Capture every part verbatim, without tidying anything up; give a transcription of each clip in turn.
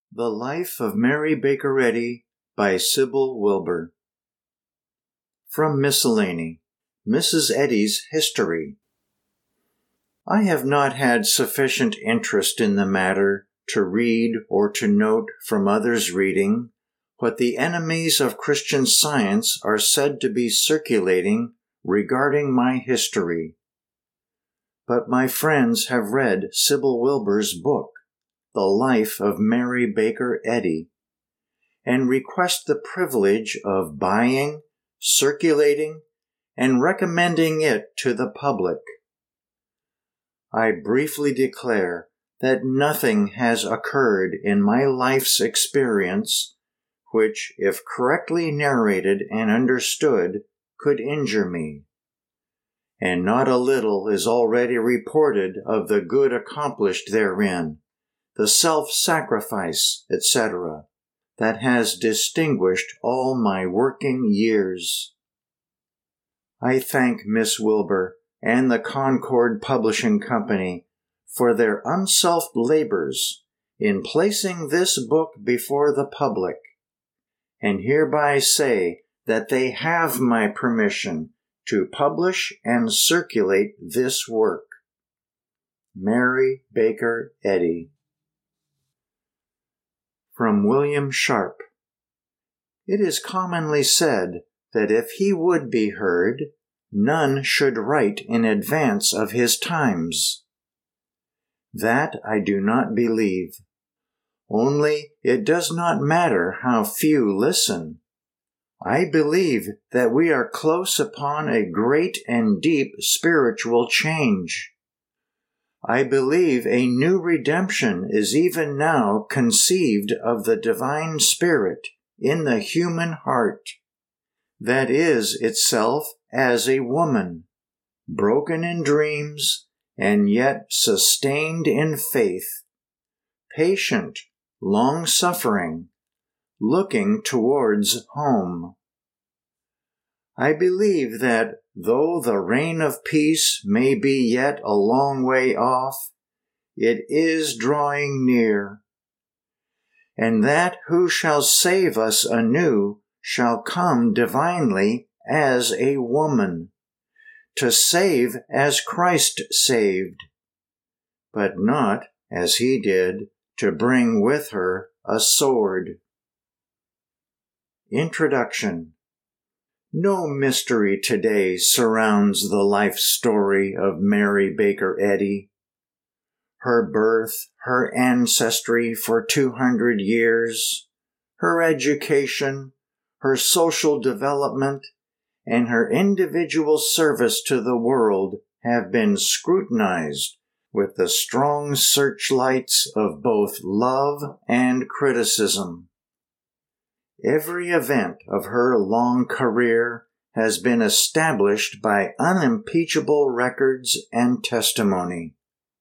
The Life of Mary Baker Eddy by Sybil Wilbur. From Miscellany, Missus Eddy's History. I have not had sufficient interest in the matter to read or to note from others' reading what the enemies of Christian Science are said to be circulating regarding my history. But my friends have read Sybil Wilbur's book, The Life of Mary Baker Eddy, and request the privilege of buying, circulating, and recommending it to the public. I briefly declare that nothing has occurred in my life's experience which, if correctly narrated and understood, could injure me. And not a little is already reported of the good accomplished therein, the self-sacrifice, et cetera, that has distinguished all my working years. I thank Miss Wilbur and the Concord Publishing Company for their unselfed labors in placing this book before the public, and hereby say that they have my permission to publish and circulate this work. Mary Baker Eddy. From William Sharp. It is commonly said that if he would be heard, none should write in advance of his times. That I do not believe. Only it does not matter how few listen. I believe that we are close upon a great and deep spiritual change. I believe a new redemption is even now conceived of the divine spirit in the human heart, that is itself as a woman, broken in dreams and yet sustained in faith, patient, long-suffering, looking towards home. I believe that though the reign of peace may be yet a long way off, it is drawing near, and that who shall save us anew shall come divinely as a woman, to save as Christ saved, but not, as he did, to bring with her a sword. Introduction. No mystery today surrounds the life story of Mary Baker Eddy. Her birth, her ancestry for two hundred years, her education, her social development, and her individual service to the world have been scrutinized with the strong searchlights of both love and criticism. Every event of her long career has been established by unimpeachable records and testimony.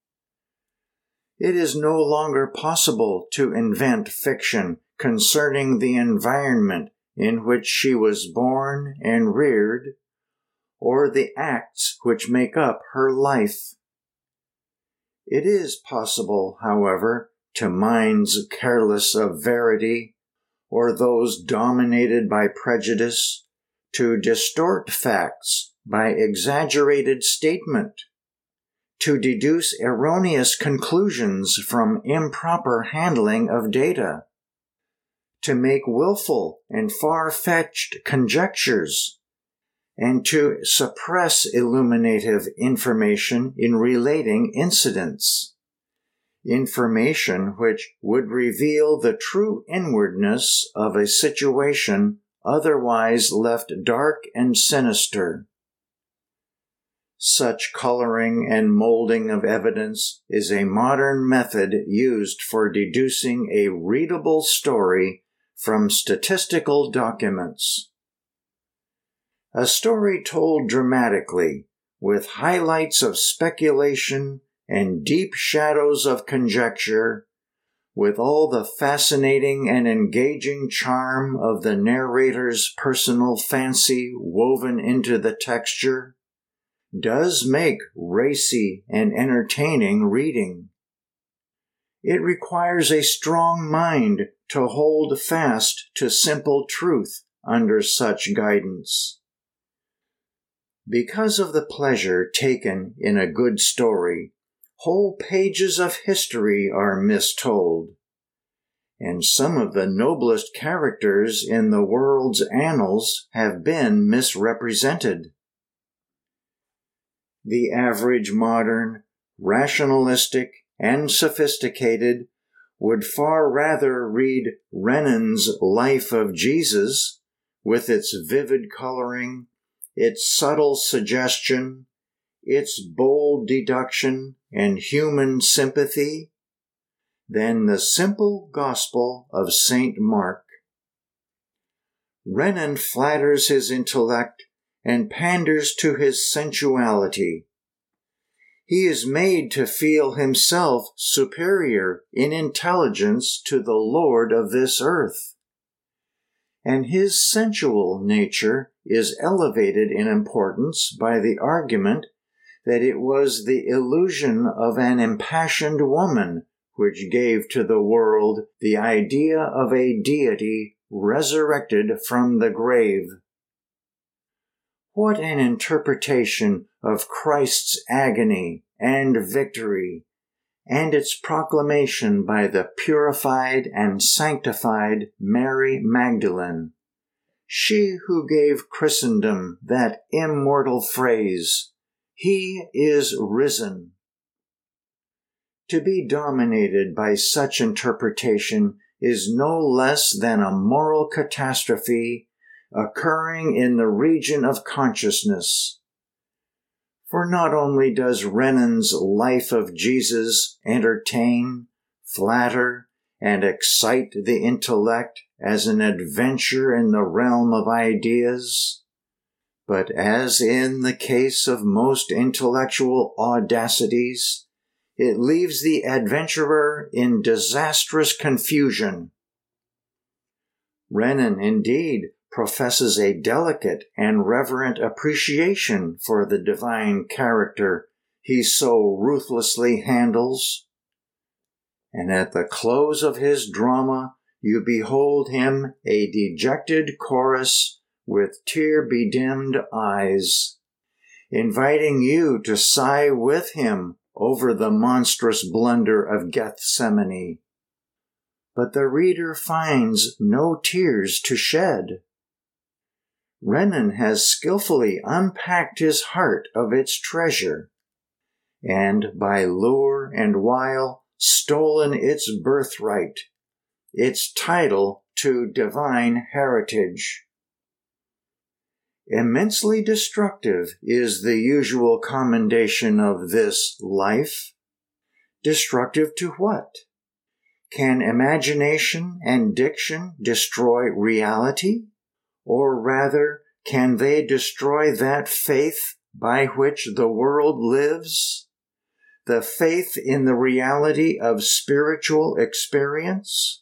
It is no longer possible to invent fiction concerning the environment in which she was born and reared, or the acts which make up her life. It is possible, however, to minds careless of verity, or those dominated by prejudice, to distort facts by exaggerated statement, to deduce erroneous conclusions from improper handling of data, to make willful and far-fetched conjectures, and to suppress illuminative information in relating incidents. Information which would reveal the true inwardness of a situation otherwise left dark and sinister. Such coloring and molding of evidence is a modern method used for deducing a readable story from statistical documents. A story told dramatically, with highlights of speculation and deep shadows of conjecture, with all the fascinating and engaging charm of the narrator's personal fancy woven into the texture, does make racy and entertaining reading. It requires a strong mind to hold fast to simple truth under such guidance. Because of the pleasure taken in a good story, whole pages of history are mistold, and some of the noblest characters in the world's annals have been misrepresented. The average modern, rationalistic, and sophisticated would far rather read Renan's Life of Jesus, with its vivid coloring, its subtle suggestion, its bold deduction, and human sympathy, than the simple gospel of Saint Mark. Renan flatters his intellect and panders to his sensuality. He is made to feel himself superior in intelligence to the Lord of this earth, and his sensual nature is elevated in importance by the argument that it was the illusion of an impassioned woman which gave to the world the idea of a deity resurrected from the grave. What an interpretation of Christ's agony and victory, and its proclamation by the purified and sanctified Mary Magdalene, she who gave Christendom that immortal phrase, "He is risen." To be dominated by such interpretation is no less than a moral catastrophe occurring in the region of consciousness. For not only does Renan's Life of Jesus entertain, flatter, and excite the intellect as an adventure in the realm of ideas, but as in the case of most intellectual audacities, it leaves the adventurer in disastrous confusion. Renan, indeed, professes a delicate and reverent appreciation for the divine character he so ruthlessly handles, and at the close of his drama you behold him a dejected chorus with tear-bedimmed eyes, inviting you to sigh with him over the monstrous blunder of Gethsemane. But the reader finds no tears to shed. Renan has skillfully unpacked his heart of its treasure, and by lure and wile stolen its birthright, its title to divine heritage. Immensely destructive is the usual commendation of this life. Destructive to what? Can imagination and diction destroy reality? Or rather, can they destroy that faith by which the world lives? The faith in the reality of spiritual experience?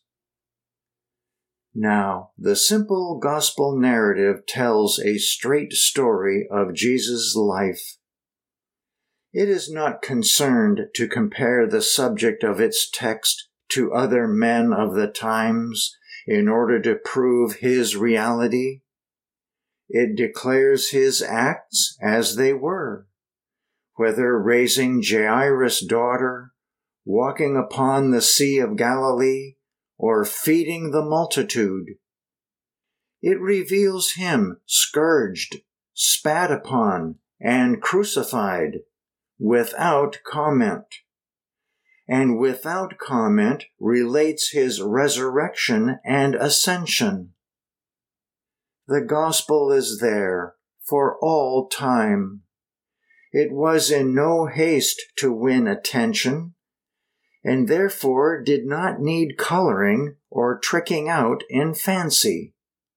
Now, the simple gospel narrative tells a straight story of Jesus' life. It is not concerned to compare the subject of its text to other men of the times in order to prove his reality. It declares his acts as they were, whether raising Jairus' daughter, walking upon the Sea of Galilee, or feeding the multitude. It reveals him scourged, spat upon, and crucified, without comment, and without comment relates his resurrection and ascension. The gospel is there for all time. It was in no haste to win attention, and therefore did not need coloring or tricking out in fancy.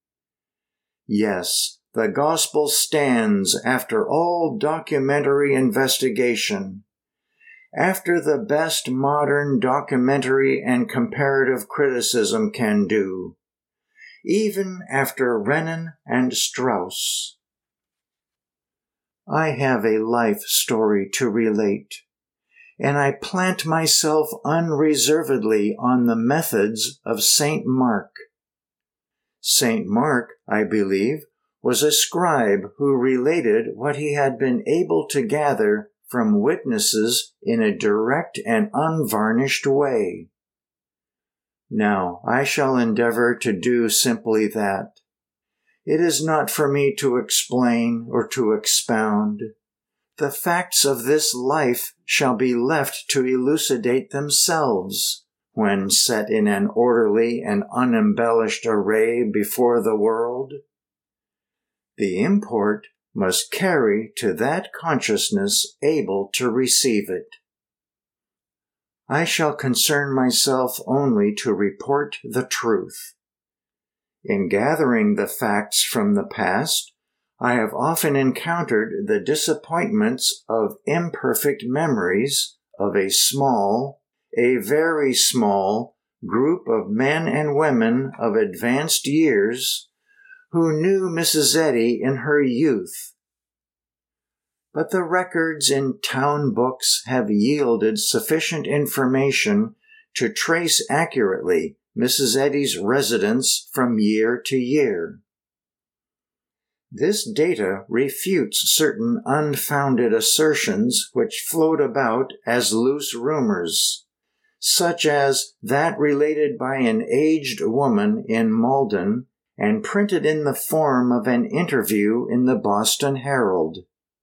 Yes, the gospel stands after all documentary investigation, after the best modern documentary and comparative criticism can do, even after Renan and Strauss. I have a life story to relate, and I plant myself unreservedly on the methods of Saint Mark. Saint Mark, I believe, was a scribe who related what he had been able to gather from witnesses in a direct and unvarnished way. Now, I shall endeavor to do simply that. It is not for me to explain or to expound. The facts of this life shall be left to elucidate themselves when set in an orderly and unembellished array before the world. The import must carry to that consciousness able to receive it. I shall concern myself only to report the truth. In gathering the facts from the past, I have often encountered the disappointments of imperfect memories of a small, a very small, group of men and women of advanced years who knew Missus Eddy in her youth. But the records in town books have yielded sufficient information to trace accurately Missus Eddy's residence from year to year. This data refutes certain unfounded assertions which float about as loose rumors, such as that related by an aged woman in Malden and printed in the form of an interview in the Boston Herald.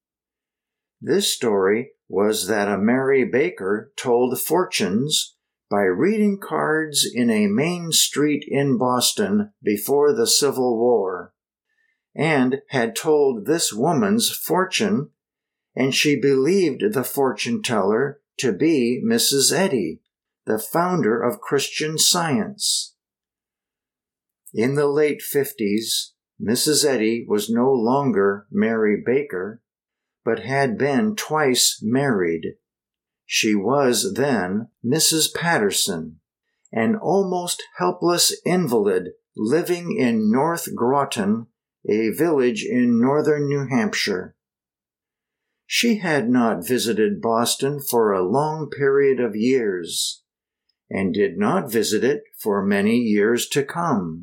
This story was that a Mary Baker told fortunes by reading cards in a main street in Boston before the Civil War, and had told this woman's fortune, and she believed the fortune-teller to be Missus Eddy, the founder of Christian Science. In the late fifties, Missus Eddy was no longer Mary Baker, but had been twice married. She was then Missus Patterson, an almost helpless invalid living in North Groton, a village in northern New Hampshire. She had not visited Boston for a long period of years, and did not visit it for many years to come.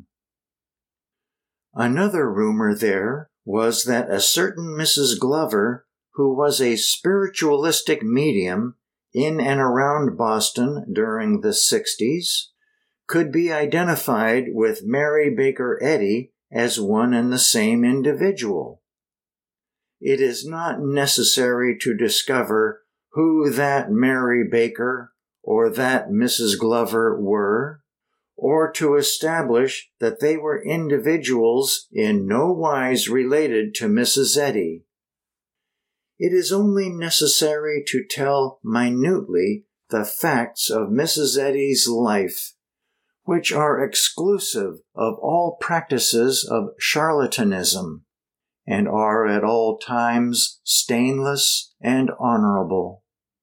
Another rumor there was that a certain Missus Glover, who was a spiritualistic medium in and around Boston during the sixties, could be identified with Mary Baker Eddy as one and the same individual. It is not necessary to discover who that Mary Baker or that Missus Glover were, or to establish that they were individuals in no wise related to Missus Eddy. It is only necessary to tell minutely the facts of Missus Eddy's life, which are exclusive of all practices of charlatanism, and are at all times stainless and honorable.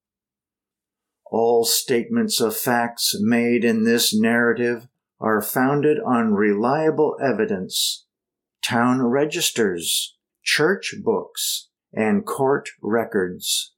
All statements of facts made in this narrative are founded on reliable evidence, town registers, church books, and court records.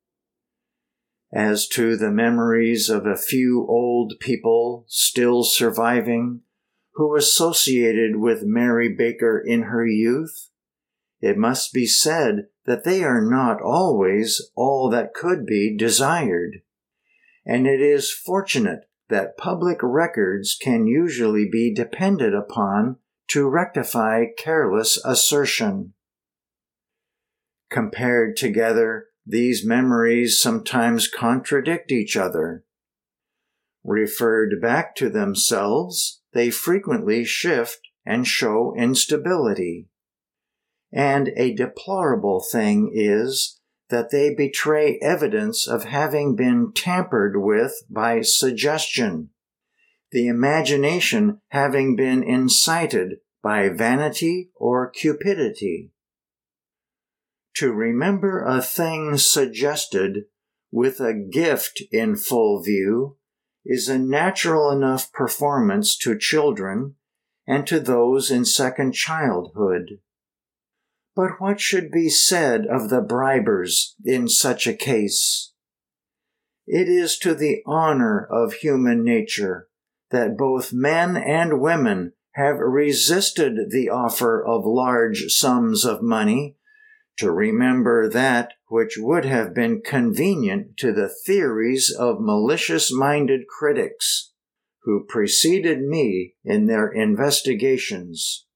As to the memories of a few old people still surviving who associated with Mary Baker in her youth, it must be said that they are not always all that could be desired, and it is fortunate that public records can usually be depended upon to rectify careless assertion. Compared together, these memories sometimes contradict each other. Referred back to themselves, they frequently shift and show instability. And a deplorable thing is that they betray evidence of having been tampered with by suggestion, the imagination having been incited by vanity or cupidity. To remember a thing suggested with a gift in full view is a natural enough performance to children and to those in second childhood. But what should be said of the bribers in such a case? It is to the honor of human nature that both men and women have resisted the offer of large sums of money to remember that which would have been convenient to the theories of malicious-minded critics who preceded me in their investigations.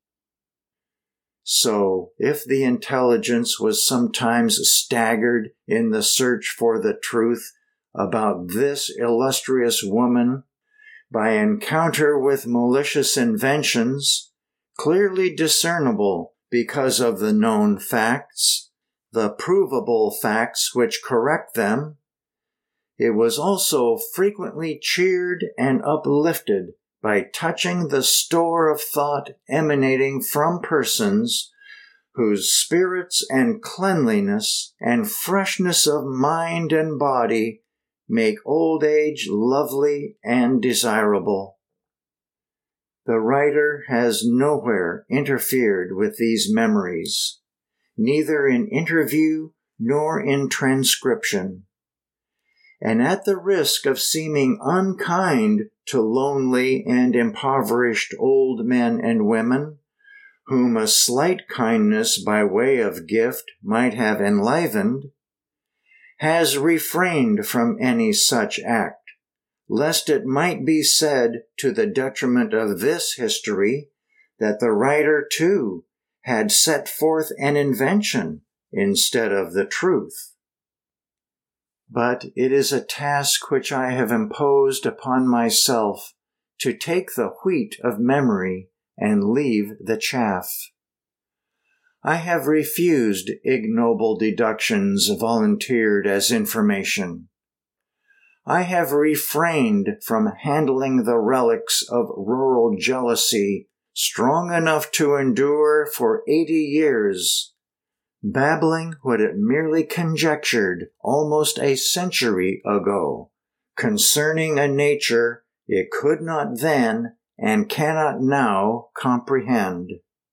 So, if the intelligence was sometimes staggered in the search for the truth about this illustrious woman by encounter with malicious inventions, clearly discernible because of the known facts, the provable facts which correct them, it was also frequently cheered and uplifted by touching the store of thought emanating from persons whose spirits and cleanliness and freshness of mind and body make old age lovely and desirable. The writer has nowhere interfered with these memories, neither in interview nor in transcription. And at the risk of seeming unkind to lonely and impoverished old men and women, whom a slight kindness by way of gift might have enlivened, has refrained from any such act, lest it might be said to the detriment of this history that the writer too had set forth an invention instead of the truth. But it is a task which I have imposed upon myself to take the wheat of memory and leave the chaff. I have refused ignoble deductions volunteered as information. I have refrained from handling the relics of rural jealousy strong enough to endure for eighty years, babbling what it merely conjectured almost a century ago concerning a nature it could not then and cannot now comprehend.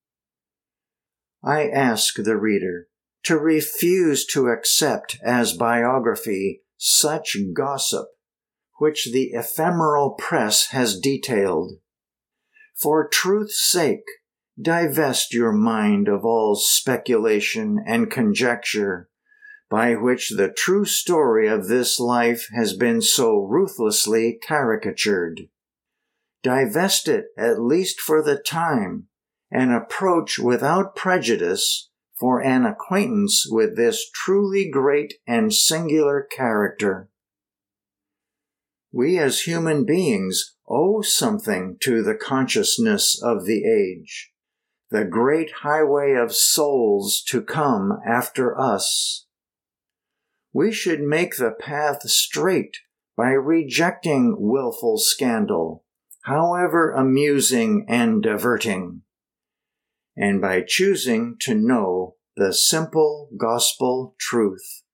I ask the reader to refuse to accept as biography such gossip which the ephemeral press has detailed. For truth's sake, divest your mind of all speculation and conjecture, by which the true story of this life has been so ruthlessly caricatured. Divest it at least for the time, and approach without prejudice for an acquaintance with this truly great and singular character. We as human beings owe something to the consciousness of the age, the great highway of souls to come after us. We should make the path straight by rejecting willful scandal, however amusing and diverting, and by choosing to know the simple gospel truth.